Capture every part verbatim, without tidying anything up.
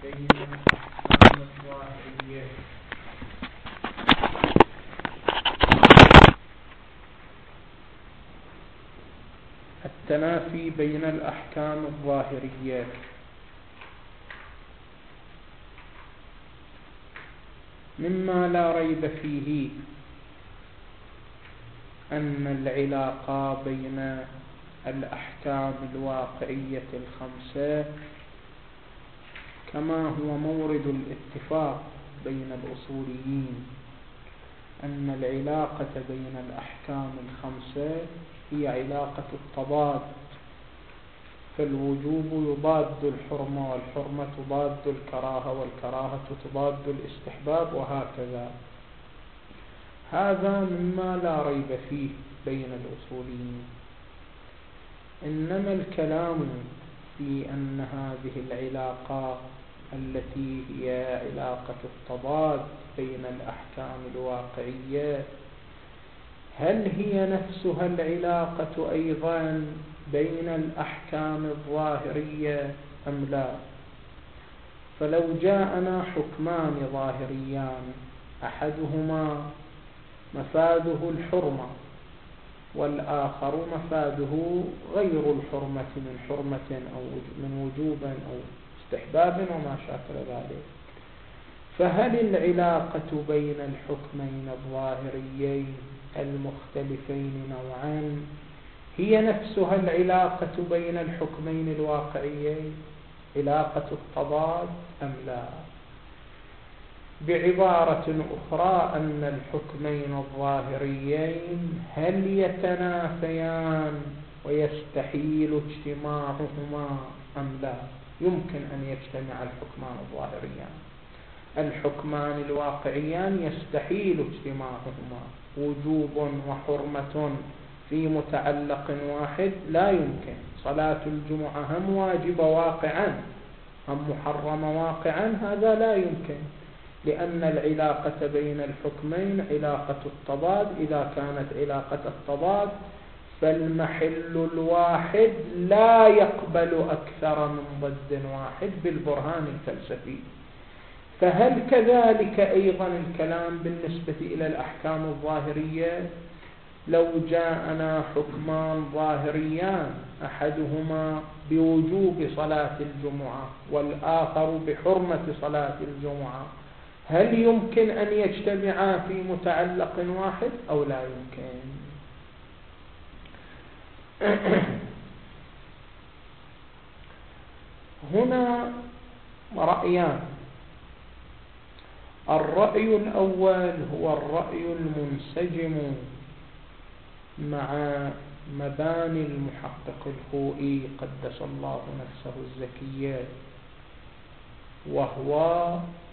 بين الأحكام الظاهرية. التنافي بين الأحكام الظاهرية. مما لا ريب فيه أن العلاقة بين الأحكام الواقعية الخمسة كما هو مورد الاتفاق بين الأصوليين أن العلاقة بين الأحكام الخمسة هي علاقة التضاد، فالوجوب يضاد الحرمة، والحرمة تضاد الكراهة، والكراهة تضاد الاستحباب، وهكذا. هذا مما لا ريب فيه بين الأصوليين. إنما الكلام في أن هذه العلاقة التي هي علاقة التضاد بين الأحكام الواقعية هل هي نفسها العلاقة أيضا بين الأحكام الظاهرية أم لا؟ فلو جاءنا حكمان ظاهريان أحدهما مفاده الحرمة والآخر مفاده غير الحرمة من حرمة أو من وجوب أو استحباب وما شاكل ذلك، فهل العلاقة بين الحكمين الظاهريين المختلفين نوعا هي نفسها العلاقة بين الحكمين الواقعيين، علاقة التضاد أم لا؟ بعبارة أخرى أن الحكمين الظاهريين هل يتنافيان ويستحيل اجتماعهما أم لا؟ يمكن أن يجتمع الحكمان الظاهريان. الحكمان الواقعيان يستحيل اجتماعهما، وجوب وحرمة في متعلق واحد لا يمكن. صلاة الجمعة هم واجب واقعا هم محرم واقعا، هذا لا يمكن، لأن العلاقة بين الحكمين علاقة التضاد. إذا كانت علاقة التضاد فالمحل الواحد لا يقبل أكثر من ضد واحد بالبرهان الفلسفي. فهل كذلك أيضا الكلام بالنسبة إلى الأحكام الظاهرية؟ لو جاءنا حكمان ظاهريان أحدهما بوجوب صلاة الجمعة والآخر بحرمة صلاة الجمعة، هل يمكن أن يجتمعا في متعلق واحد أو لا يمكن؟ هنا رأيان. الرأي الأول هو الرأي المنسجم مع مباني المحقق الخوئي قدس الله نفسه الزكية، وهو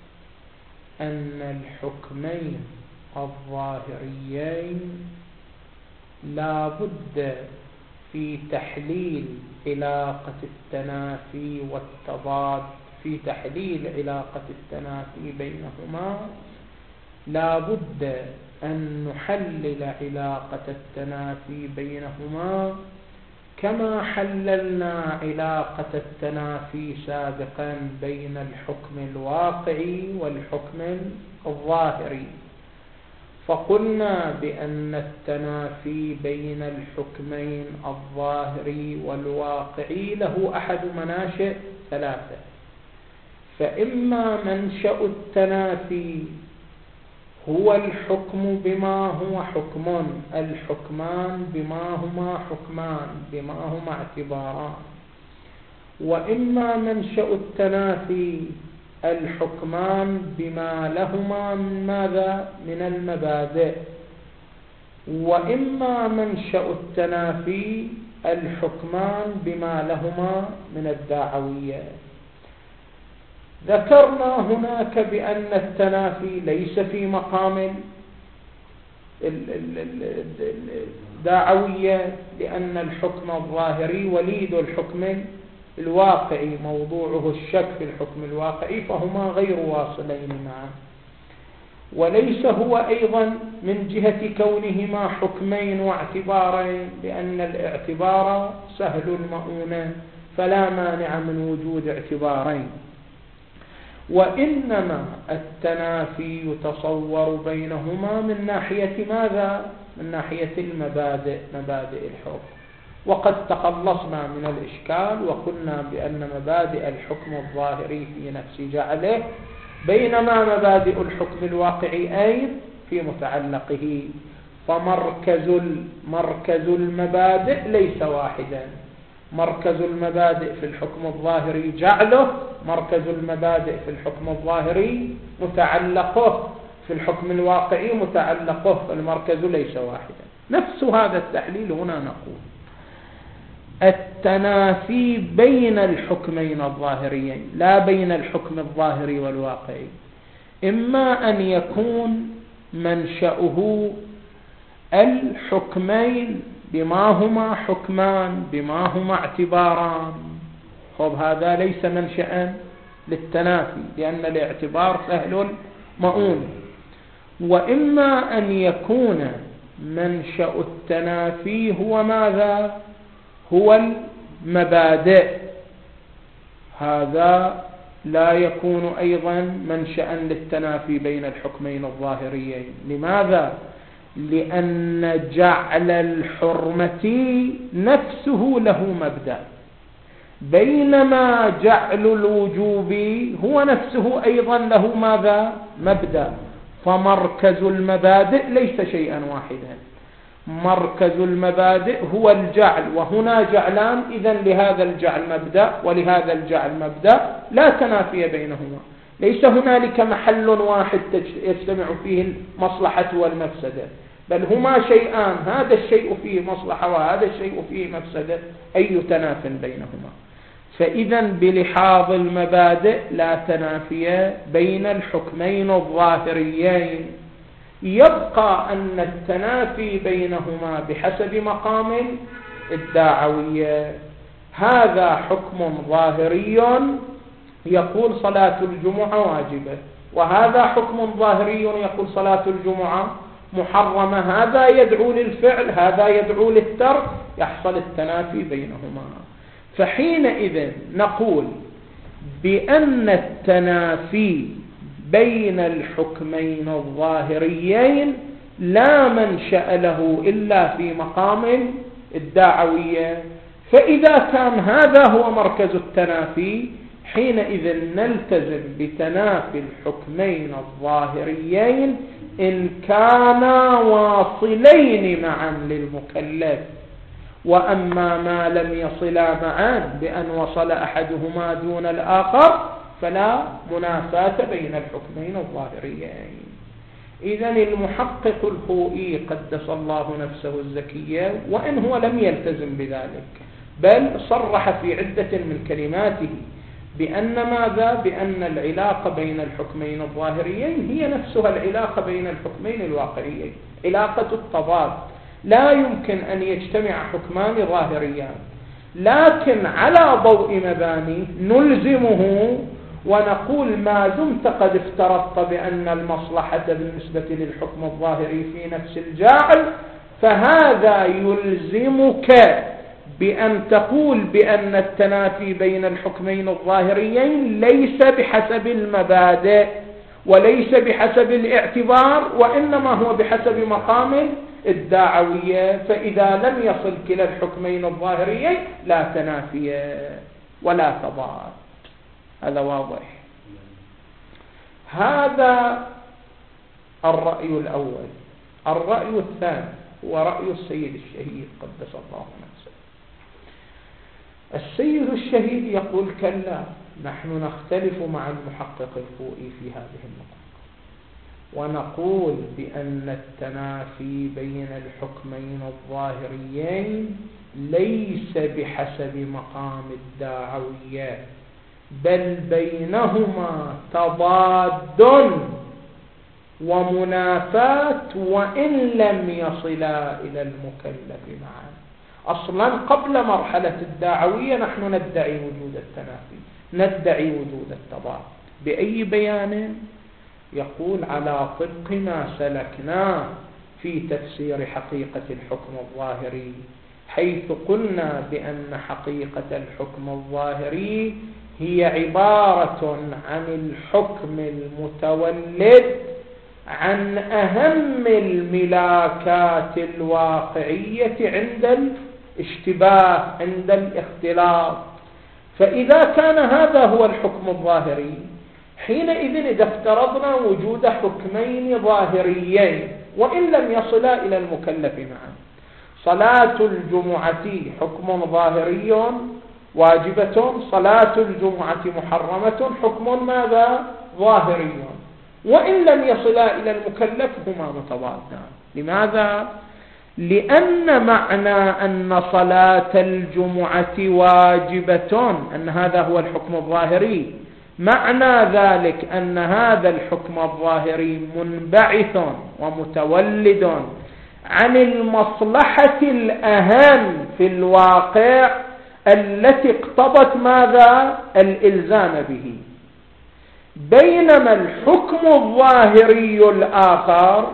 أن الحكمين الظاهريين لا بد في تحليل علاقة التنافي والتضاد في تحليل علاقة التنافي بينهما لا بد أن نحلل علاقة التنافي بينهما كما حللنا علاقة التنافي سابقا بين الحكم الواقعي والحكم الظاهري، فقلنا بأن التنافي بين الحكمين الظاهري والواقعي له أحد مناشئ ثلاثة. فإما منشأ التنافي هو الحكم بما هو حكم، الحكمان بما هما حكمان بما هما اعتباران، وإما منشأ التنافي الحكمان بما لهما من ماذا؟ من المبادئ، وإما منشأ التنافي الحكمان بما لهما من الدعوية. ذكرنا هناك بأن التنافي ليس في مقام الدعوية، لأن الحكم الظاهري وليد الحكم الواقعي، موضوعه الشك في الحكم الواقعي، فهما غير واصلين معا. وليس هو أيضا من جهة كونهما حكمين واعتبارين، لأن الاعتبار سهل المؤونة فلا مانع من وجود اعتبارين. وإنما التنافي يتصور بينهما من ناحية ماذا؟ من ناحية المبادئ، مبادئ الحكم. وقد تخلصنا من الإشكال وقلنا بأن مبادئ الحكم الظاهري في نفس جعله بينما مبادئ الحكم الواقعي أيضا في متعلقه، فمركز مركز المبادئ ليس واحدا. مركز المبادئ في الحكم الظاهري جعله، مركز المبادئ في الحكم الظاهري متعلقه، في الحكم الواقعي متعلقه، فالمركز ليس واحدا. نفس هذا التحليل هنا نقول التنافي بين الحكمين الظاهريين لا بين الحكم الظاهري والواقعي، إما أن يكون منشأه الحكمين بما هما حكمان بما هما اعتباران، خب هذا ليس منشأ للتنافي لأن الاعتبار سهل مؤون. وإما أن يكون منشأ التنافي هو ماذا؟ هو المبادئ، هذا لا يكون أيضا منشأ للتنافي بين الحكمين الظاهريين. لماذا؟ لأن جعل الحرمة نفسه له مبدأ، بينما جعل الوجوب هو نفسه أيضا له ماذا؟ مبدأ. فمركز المبادئ ليس شيئا واحدا، مركز المبادئ هو الجعل، وهنا جعلان، إذن لهذا الجعل مبدأ ولهذا الجعل مبدأ، لا تنافي بينهما. ليس هنالك محل واحد يجتمع فيه المصلحة والمفسدة، بل هما شيئان، هذا الشيء فيه مصلحة وهذا الشيء فيه مفسدة، أي تناف بينهما. فإذا بلحاظ المبادئ لا تنافي بين الحكمين الظاهريين. يبقى أن التنافي بينهما بحسب مقام الداعوية. هذا حكم ظاهري يقول صلاة الجمعة واجبة، وهذا حكم ظاهري يقول صلاة الجمعة محرمة، هذا يدعو للفعل هذا يدعو للترك، يحصل التنافي بينهما. فحينئذ نقول بأن التنافي بين الحكمين الظاهريين لا منشأ له إلا في مقام الداعوية. فإذا كان هذا هو مركز التنافي حينئذ نلتزم بتنافي الحكمين الظاهريين إن كانا واصلين معا للمكلف. وأما ما لم يصلا معا بأن وصل أحدهما دون الآخر فلا منافاة بين الحكمين الظاهريين. إذن المحقق الخوئي قدس الله نفسه الزكية وإن هو لم يلتزم بذلك بل صرح في عدة من كلماته بأن ماذا؟ بأن العلاقة بين الحكمين الظاهريين هي نفسها العلاقة بين الحكمين الواقعيين، علاقة التضاد. لا يمكن أن يجتمع حكمان ظاهريان، لكن على ضوء مباني نلزمه ونقول ما دمت قد افترضت بأن المصلحة بالنسبة للحكم الظاهري في نفس الجاعل فهذا يلزمك بأن تقول بأن التنافي بين الحكمين الظاهريين ليس بحسب المبادئ وليس بحسب الاعتبار وإنما هو بحسب مقام الداعوية. فإذا لم يصل كلا الحكمين الظاهريين لا تنافي ولا تضاد. هذا واضح. هذا الرأي الأول. الرأي الثاني هو رأي السيد الشهيد قدس الله نفسه. السيد الشهيد يقول كلا، نحن نختلف مع المحقق الخوئي في هذه النقطة ونقول بأن التنافي بين الحكمين الظاهريين ليس بحسب مقام الداعوية بل بينهما تضاد ومنافاة وإن لم يصلا إلى المكلف معا. أصلا قبل مرحلة الداعوية نحن ندعي وجود التنافي، ندعي وجود التضاد. بأي بيان؟ يقول على طبق ما سلكناه في تفسير حقيقة الحكم الظاهري، حيث قلنا بأن حقيقة الحكم الظاهري هي عبارة عن الحكم المتولد عن أهم الملاكات الواقعية عند الاشتباه، عند الاختلاط. فإذا كان هذا هو الحكم الظاهري، حينئذ إذا افترضنا وجود حكمين ظاهريين وإن لم يصلا إلى المكلف معا، صلاة الجمعة حكم ظاهري واجبة، صلاة الجمعة محرمة حكم ماذا؟ ظاهري، وإن لم يصلا إلى المكلف هما متضادان. لماذا؟ لأن معنى أن صلاة الجمعة واجبة أن هذا هو الحكم الظاهري، معنى ذلك أن هذا الحكم الظاهري منبعث ومتولد عن المصلحة الأهم في الواقع التي اقتضت ماذا؟ الإلزام به. بينما الحكم الظاهري الآخر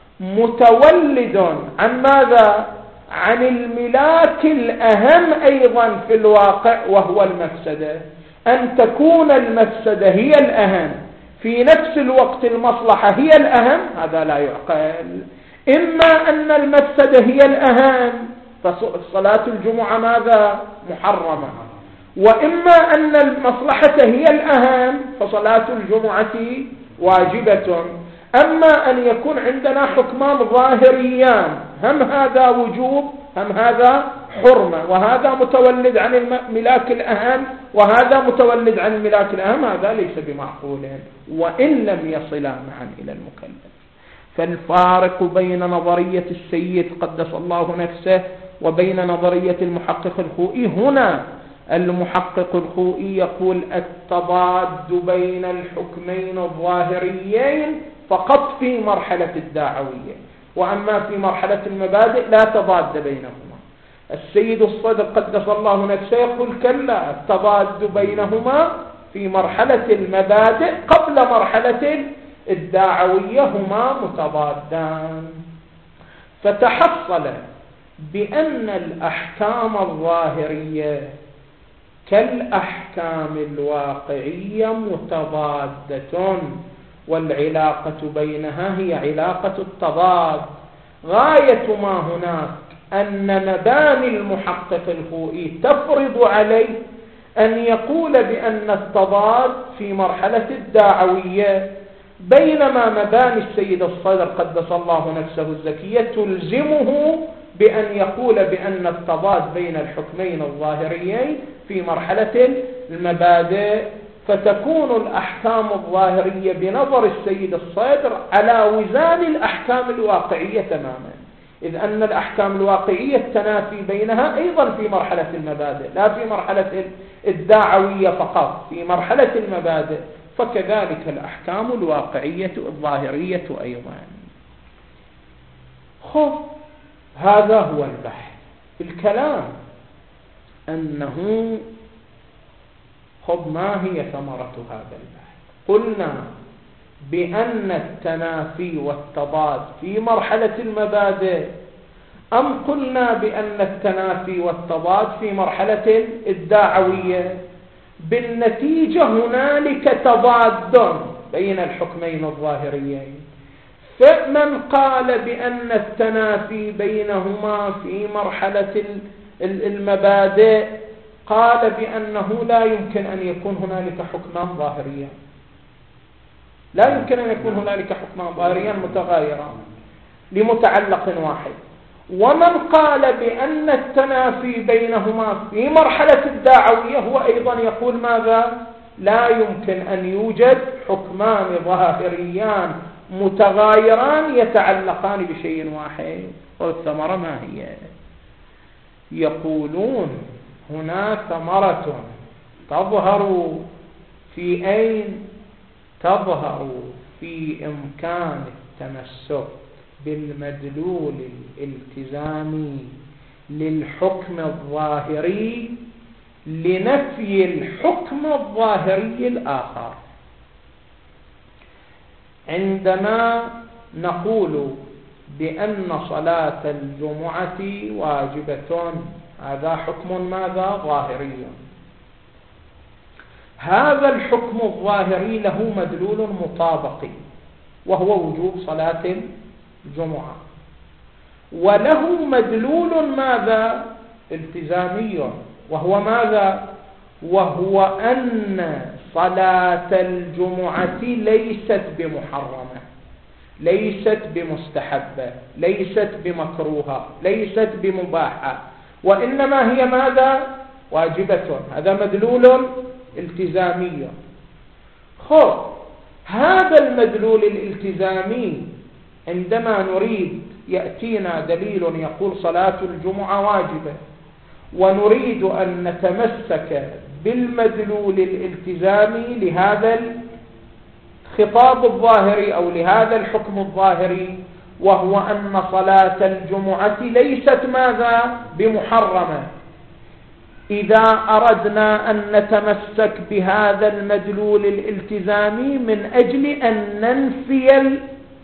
متولد عن ماذا؟ عن الملاك الأهم أيضا في الواقع، وهو المفسدة. أن تكون المفسدة هي الأهم في نفس الوقت المصلحة هي الأهم، هذا لا يعقل. إما أن المفسدة هي الأهم فصلاة الجمعة ماذا؟ محرمة، وإما أن المصلحة هي الأهم فصلاة الجمعة واجبة. أما أن يكون عندنا حكمان ظاهريان، هم هذا وجوب هم هذا حرمة، وهذا متولد عن الملاك الأهم وهذا متولد عن الملاك الأهم، هذا ليس بمعقول وإن لم يصلا معا إلى المكلف. فالفارق بين نظرية السيد قدس الله نفسه وبين نظرية المحقق الخوئي، هنا المحقق الخوئي يقول التضاد بين الحكمين الظاهريين فقط في مرحلة الدعوية، وأما في مرحلة المبادئ لا تضاد بينهما. السيد الصدر قدس الله نفسه يقول كلا، التضاد بينهما في مرحلة المبادئ قبل مرحلة الدعوية هما متضادان. فتحصل بأن الأحكام الظاهرية كالأحكام الواقعية متضادة، والعلاقة بينها هي علاقة التضاد. غاية ما هناك أن مباني المحقق الخوئي تفرض عليه أن يقول بأن التضاد في مرحلة الدعوية، بينما مباني السيد الصدر قدس الله نفسه الزكية تلزمه بأن يقول بأن التضاد بين الحكمين الظاهريين في مرحلة المبادئ. فتكون الأحكام الظاهرية بنظر السيد الصدر على وزان الأحكام الواقعية تماما، إذ أن الأحكام الواقعية التنافي بينها أيضا في مرحلة المبادئ لا في مرحلة الدعوية فقط، في مرحلة المبادئ. فكذلك الأحكام الواقعية الظاهرية أيضا. خب هذا هو البحث. الكلام أنه خب ما هي ثمرة هذا البحث؟ قلنا بأن التنافي والتضاد في مرحلة المبادئ، أم قلنا بأن التنافي والتضاد في مرحلة الدعوية؟ بالنتيجة هنالك تضاد بين الحكمين الظاهريين. فمن قال بأن التنافي بينهما في مرحلة المبادئ قال بأنه لا يمكن أن يكون هنالك حكمان ظاهريان، لا يمكن أن يكون هنالك حكمان ظاهريان متغايران لمتعلق واحد. ومن قال بأن التنافي بينهما في مرحلة الدعوية هو أيضا يقول ماذا؟ لا يمكن أن يوجد حكمان ظاهريان متغايران يتعلقان بشيء واحد. والثمرة ما هي؟ يقولون هناك ثمرة تظهر في أين؟ تظهر في إمكان التمسك بالمدلول الالتزامي للحكم الظاهري لنفي الحكم الظاهري الآخر. عندما نقول بأن صلاة الجمعة واجبة، هذا حكم ماذا؟ ظاهري. هذا الحكم الظاهري له مدلول مطابقي وهو وجوب صلاة الجمعة، وله مدلول ماذا؟ التزامي، وهو ماذا؟ وهو أن صلاة الجمعة ليست بمحرمة، ليست بمستحبة، ليست بمكروهة، ليست بمباحة، وإنما هي ماذا؟ واجبة. هذا مدلول التزامي. خب هذا المدلول الالتزامي عندما نريد يأتينا دليل يقول صلاة الجمعة واجبة، ونريد أن نتمسك بالمدلول الالتزامي لهذا الخطاب الظاهري أو لهذا الحكم الظاهري، وهو أن صلاة الجمعة ليست ماذا؟ بمحرمة. إذا أردنا أن نتمسك بهذا المدلول الالتزامي من أجل أن ننفي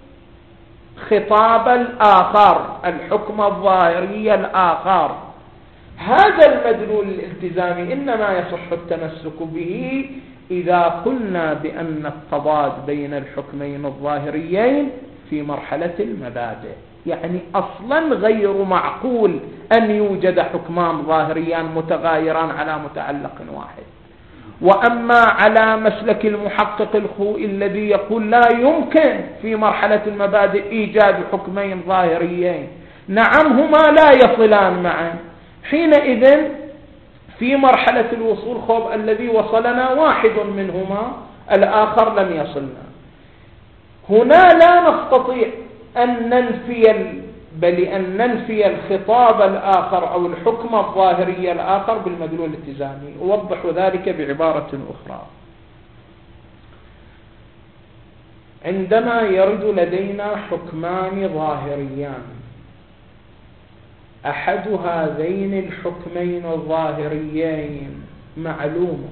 الخطاب الآخر، الحكم الظاهري الآخر، هذا المدلول الالتزامي إنما يصح التمسك به إذا قلنا بأن التضاد بين الحكمين الظاهريين في مرحلة المبادئ. يعني أصلا غير معقول أن يوجد حكمان ظاهريان متغايران على متعلق واحد. وأما على مسلك المحقق الخوئي الذي يقول لا يمكن في مرحلة المبادئ إيجاد حكمين ظاهريين، نعم هما لا يصلان معا، حينئذ في مرحلة الوصول خب الذي وصلنا واحد منهما، الآخر لم يصلنا. هنا لا نستطيع أن ننفي بل أن ننفي الخطاب الآخر أو الحكم الظاهري الآخر بالمدلول الالتزامي. أوضح ذلك بعبارة أخرى. عندما يرد لدينا حكمان ظاهريان، أحد هذين الحكمين الظاهريين معلوم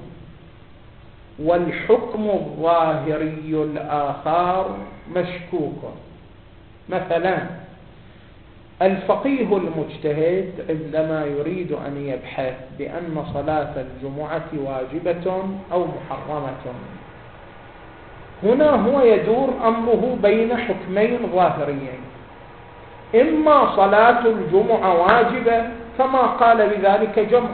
والحكم الظاهري الآخر مشكوك، مثلا الفقيه المجتهد عندما يريد أن يبحث بأن صلاة الجمعة واجبة أو محرمة، هنا هو يدور أمره بين حكمين ظاهريين، إما صلاة الجمعة واجبة كما قال بذلك جمع،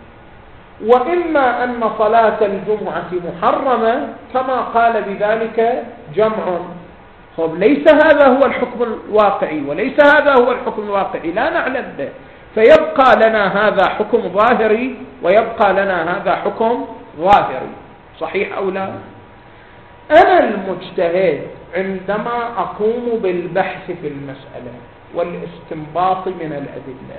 وإما أن صلاة الجمعة محرمة كما قال بذلك جمع. طب ليس هذا هو الحكم الواقعي وليس هذا هو الحكم الواقعي، لا نعلم به، فيبقى لنا هذا حكم ظاهري ويبقى لنا هذا حكم ظاهري. صحيح أو لا؟ أنا المجتهد عندما أقوم بالبحث في المسألة والاستنباط من الأدلة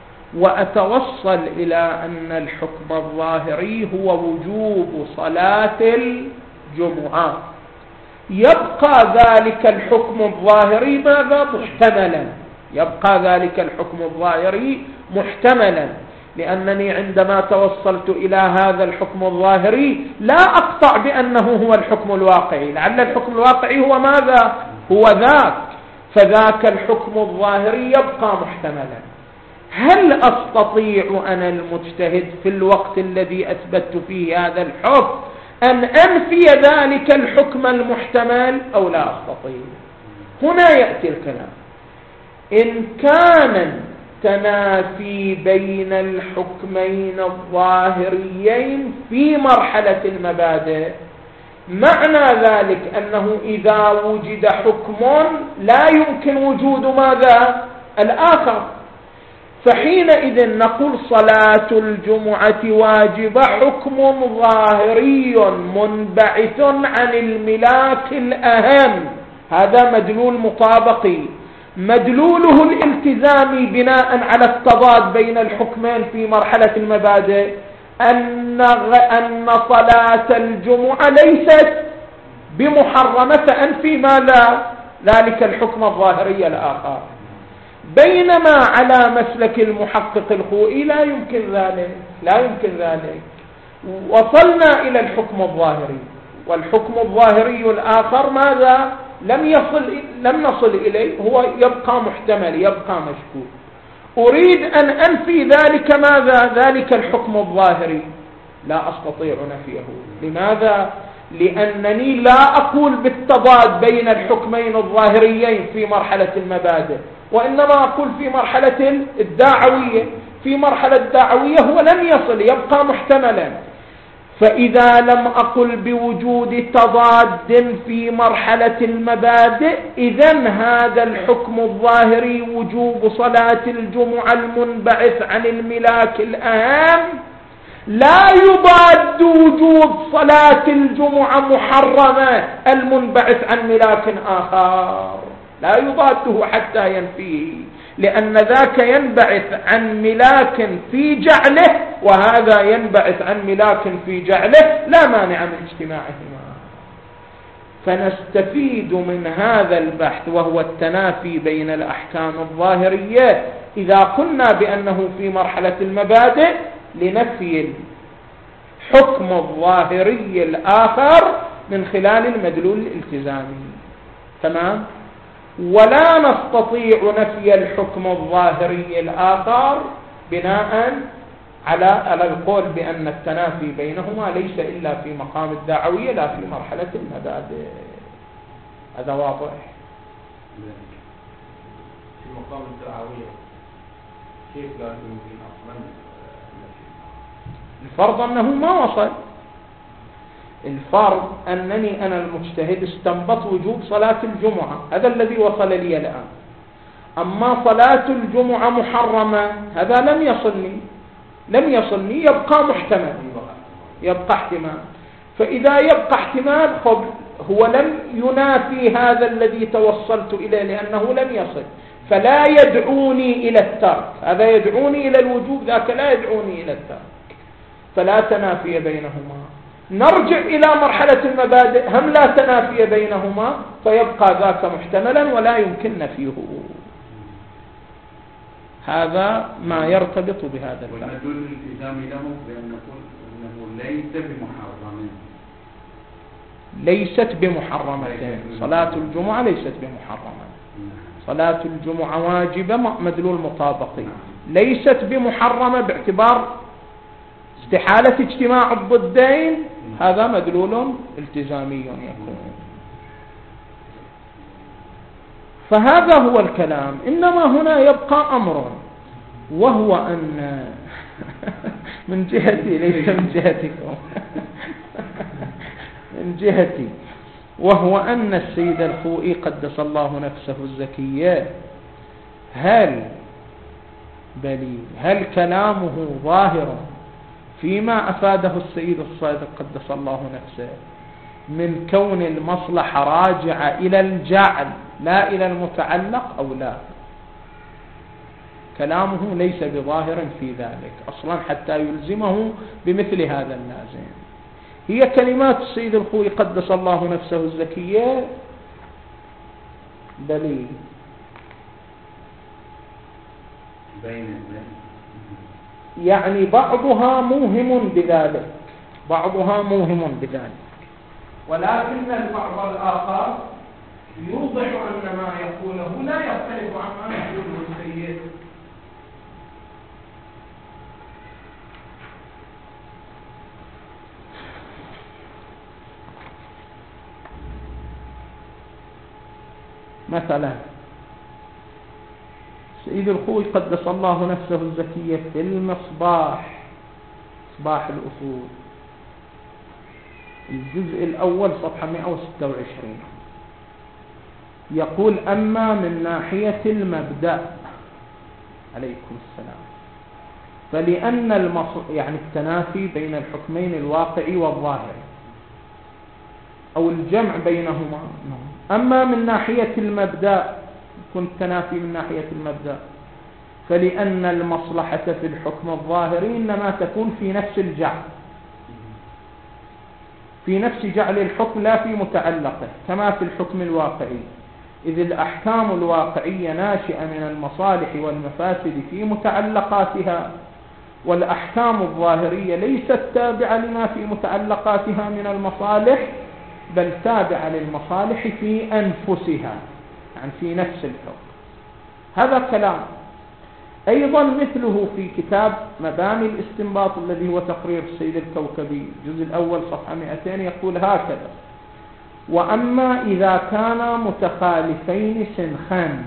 وأتوصل إلى أن الحكم الظاهري هو وجوب صلاة الجمعة، يبقى ذلك الحكم الظاهري ماذا؟ محتملا. يبقى ذلك الحكم الظاهري محتملا، لأنني عندما توصلت إلى هذا الحكم الظاهري لا أقطع بأنه هو الحكم الواقعي، لعل الحكم الواقعي هو ماذا؟ هو ذاك، فذاك الحكم الظاهري يبقى محتملا. هل أستطيع أنا المجتهد في الوقت الذي أثبت فيه هذا الحكم أن أنفي ذلك الحكم المحتمل أو لا أستطيع؟ هنا يأتي الكلام. إن كان تنافي بين الحكمين الظاهريين في مرحلة المبادئ، معنى ذلك أنه إذا وجد حكم لا يمكن وجود ماذا؟ الآخر، فحينئذ نقول صلاة الجمعة واجبة حكم ظاهري منبعث عن الملاك الأهم، هذا مدلول مطابقي. مدلوله الالتزامي بناء على التضاد بين الحكمين في مرحلة المبادئ أن أن صلاة الجمعة ليست بمحرمة، فأنفي ماذا؟ ذلك الحكم الظاهري الآخر. بينما على مسلك المحقق الخوئي لا يمكن ذلك، لا يمكن ذلك. وصلنا إلى الحكم الظاهري، والحكم الظاهري الآخر ماذا؟ لم يصل لم نصل إليه، هو يبقى محتمل، يبقى مشكوك. أريد أن أنفي ذلك ماذا؟ ذلك الحكم الظاهري. لا أستطيع نفيه. لماذا؟ لأنني لا أقول بالتضاد بين الحكمين الظاهريين في مرحلة المبادئ، وإنما أقول في مرحلة الدعوية. في مرحلة الدعوية هو لم يصل، يبقى محتملا. فإذا لم أقل بوجود تضاد في مرحلة المبادئ، إذن هذا الحكم الظاهري وجوب صلاة الجمعة المنبعث عن الملاك الأهم لا يضاد وجود صلاة الجمعة محرمة المنبعث عن ملاك آخر، لا يضاده حتى ينفيه، لأن ذاك ينبعث عن ملاك في جعله وهذا ينبعث عن ملاك في جعله، لا مانع من اجتماعهما. فنستفيد من هذا البحث وهو التنافي بين الأحكام الظاهرية إذا قلنا بأنه في مرحلة المبادئ لنفي الحكم الظاهري الآخر من خلال المدلول الالتزامي. تمام؟ ولا نستطيع نفي الحكم الظاهري الآخر بناء على القول بأن التنافي بينهما ليس إلا في مقام الدعوية لا في مرحلة المبادئ. هذا واضح؟ في مقام الدعوية كيف لا يمكن أصلا؟ الفرض أنه ما وصل. الفرض أنني أنا المجتهد استنبط وجوب صلاة الجمعة، هذا الذي وصل لي الآن. أما صلاة الجمعة محرمة هذا لم يصلني لم يصلني يبقى محتمل، يبقى احتمال. فإذا يبقى احتمال هو لم ينافي هذا الذي توصلت إليه لأنه لم يصل، فلا يدعوني إلى الترك. هذا يدعوني إلى الوجوب، ذاك لا يدعوني إلى الترك، فلا تنافي بينهما. نرجع إلى مرحلة المبادئ، هم لا تنافي بينهما، فيبقى ذاك محتملا ولا يمكن نفيه. هذا ما يرتبط بهذا الباب. والمدلول الالتزامي له بأن نقول أنه ليس بمحرم. ليست بمحرمة. صلاة الجمعة ليست بمحرمة. صلاة الجمعة واجبة مدلول مطابقي، ليست بمحرمة باعتبار استحالة اجتماع الضدين، هذا مدلول التزامي يكون. فهذا هو الكلام. إنما هنا يبقى أمر، وهو أن من جهتي ليس من جهتكم من جهتي، وهو أن السيد الخوئي قدس الله نفسه الزكية هل بلي هل كلامه ظاهر فيما أفاده السيد الصادق قدس الله نفسه من كون المصلحة راجعة إلى الجعل لا إلى المتعلق أو لا؟ كلامه ليس بظاهر في ذلك أصلا حتى يلزمه بمثل هذا اللازم. هي كلمات السيد الخوئي قدس الله نفسه الزكية بلي يعني بعضها موهم بذلك بعضها موهم بذلك ولكن البعض الآخر يوضح أن ما يقوله لا يختلف عما يقوله السيد. مثلا سيد الخوئي قدس الله نفسه الزكية في المصباح مصباح الأصول الجزء الأول صفحة مئة وستة وعشرين يقول: أما من ناحية المبدأ عليكم السلام فلأن المص... يعني التنافي بين الحكمين الواقعي والظاهري أو الجمع بينهما. أما من ناحية المبدأ كنت تنافي من ناحية المبدأ فلأن المصلحة في الحكم الظاهري إنما تكون في نفس الجعل في نفس جعل الحكم لا في متعلقه كما في الحكم الواقعي، إذ الأحكام الواقعية ناشئة من المصالح والمفاسد في متعلقاتها، والأحكام الظاهرية ليست تابعة لما في متعلقاتها من المصالح بل تابعة للمصالح في أنفسها، يعني في نفس الحكم. هذا كلام. أيضا مثله في كتاب مباني الاستنباط الذي هو تقرير السيد الكوكبي الجزء الأول صفحة مئتين يقول هكذا: وأما إذا كانا متخالفين سنخا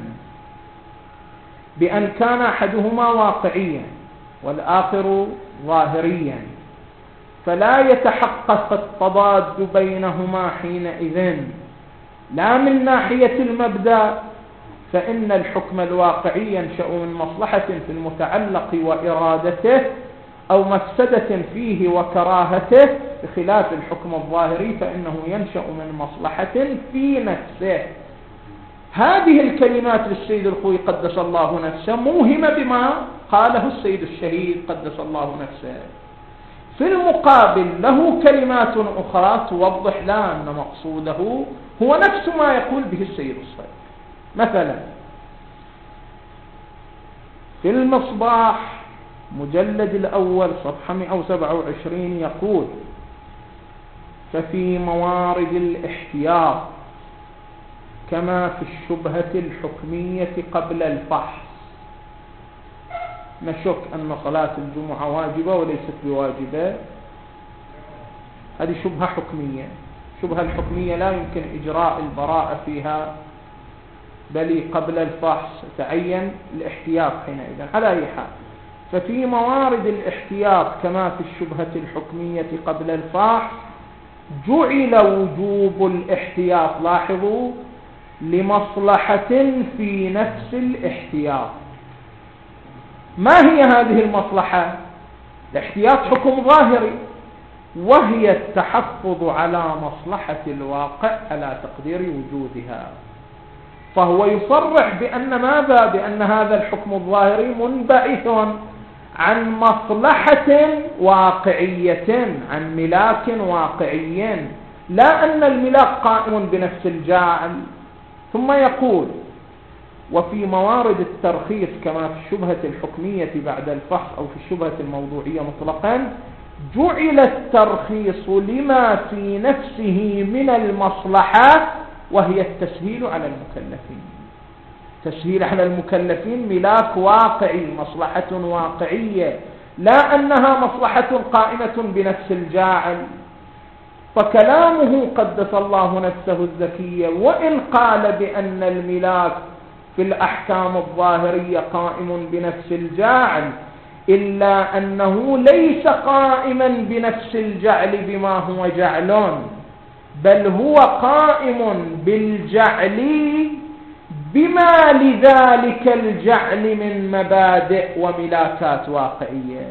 بأن كان أحدهما واقعيا والآخر ظاهريا فلا يتحقق التضاد بينهما حينئذ لا من ناحية المبدأ، فإن الحكم الواقعي ينشأ من مصلحة في المتعلق وإرادته أو مفسدة فيه وكراهته، بخلاف الحكم الظاهري فإنه ينشأ من مصلحة في نفسه. هذه الكلمات للسيد الخوي قدس الله نفسه موهمة بما قاله السيد الشهيد قدس الله نفسه. في المقابل له كلمات أخرى توضح لا أن مقصوده هو نفس ما يقول به السيد الصدر. مثلا في المصباح مجلد الأول صفحة مئة وسبعة وعشرين يقول: ففي موارد الاحتياط كما في الشبهة الحكمية قبل الفحص. نشك أن صلاة الجمعة واجبة وليست بواجبة، هذه شبهة حكمية. شبهة الحكمية لا يمكن إجراء البراءة فيها، بل قبل الفحص تعين الاحتياط حينئذ. على أي حال، ففي موارد الاحتياط كما في الشبهة الحكمية قبل الفحص جعل وجوب الاحتياط، لاحظوا، لمصلحة في نفس الاحتياط. ما هي هذه المصلحة؟ الاحتياط حكم ظاهري، وهي التحفظ على مصلحة الواقع على تقدير وجودها. فهو يصرح بأن ماذا؟ بأن هذا الحكم الظاهري منبعث عن مصلحة واقعية، عن ملاك واقعي، لا أن الملاك قائم بنفس الجاعل. ثم يقول: وفي موارد الترخيص كما في الشبهة الحكمية بعد الفحص أو في الشبهة الموضوعية مطلقا جعل الترخيص لما في نفسه من المصلحة، وهي التسهيل على المكلفين. تسهيل على المكلفين ملاك واقعي، مصلحة واقعية، لا أنها مصلحة قائمة بنفس الجاعل. فكلامه قدس الله نفسه الزكية وإن قال بأن الملاك في الأحكام الظاهرية قائم بنفس الجاعل، إلا أنه ليس قائما بنفس الجعل بما هو جعل، بل هو قائم بالجعل بما لذلك الجعل من مبادئ وملاكات واقعية.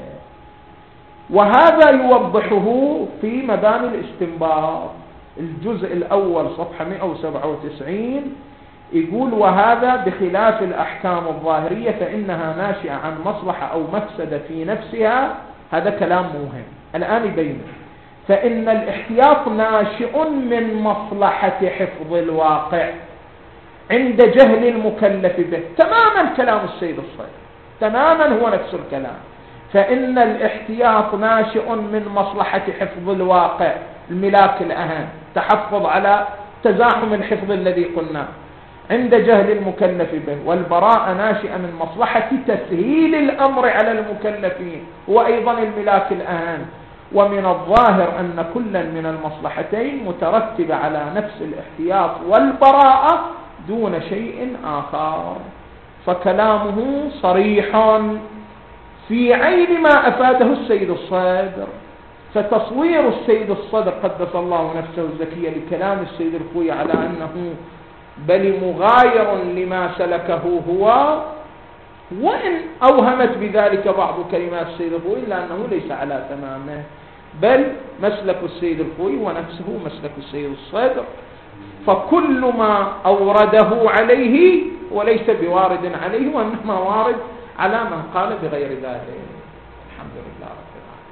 وهذا يوضحه في مباني الاستنباط الجزء الأول صفحة مئة وسبعة وتسعين، يقول: وهذا بخلاف الأحكام الظاهرية فإنها ناشئة عن مصلحة أو مفسدة في نفسها. هذا كلام مهم الآن يبين. فإن الاحتياط ناشئ من مصلحة حفظ الواقع عند جهل المكلف به. تماما كلام السيد الصدر، تماما هو نفس الكلام. فإن الاحتياط ناشئ من مصلحة حفظ الواقع، الملاك الأهم، تحفظ على تزاحم الحفظ الذي قلنا عند جهل المكلف به. والبراءة ناشئة من مصلحة تسهيل الأمر على المكلفين، وأيضا الملاك الأهم. ومن الظاهر أن كلا من المصلحتين مترتبة على نفس الاحتياط والبراءة دون شيء آخر. فكلامه صريح في عين ما أفاده السيد الصدر. فتصوير السيد الصدر قدس الله نفسه الزكية لكلام السيد الخوي على أنه بل مغاير لما سلكه هو، وإن أوهمت بذلك بعض كلمات السيد الخوي، إلا أنه ليس على تمامه، بل مسلك السيد الخوي ونفسه مسلك السيد الصدر. فكل ما أورده عليه وليس بوارد عليه، وإنما وارد على من قال بغير ذلك. الحمد لله رب العالمين.